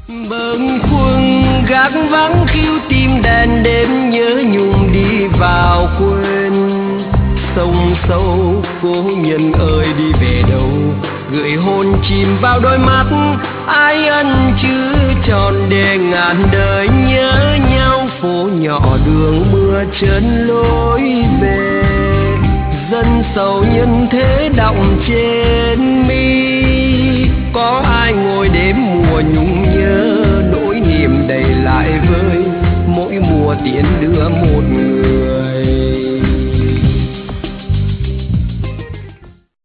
Bâng khuâng gác vắng khiêu tim đèn đêm nhớ nhung đi vào quên. Sông sâu cố nhân ơi đi về đâu, gửi hồn chìm vào đôi mắt ai ân chứ tròn để ngàn đời nhớ nhau. Phố nhỏ đường mưa trơn lối về, dân sầu nhân thế đọng trên mi. Có ai ngồi đêm mùa nhung nhớ, nỗi niềm đầy lại vơi mỗi mùa tiễn đưa một người.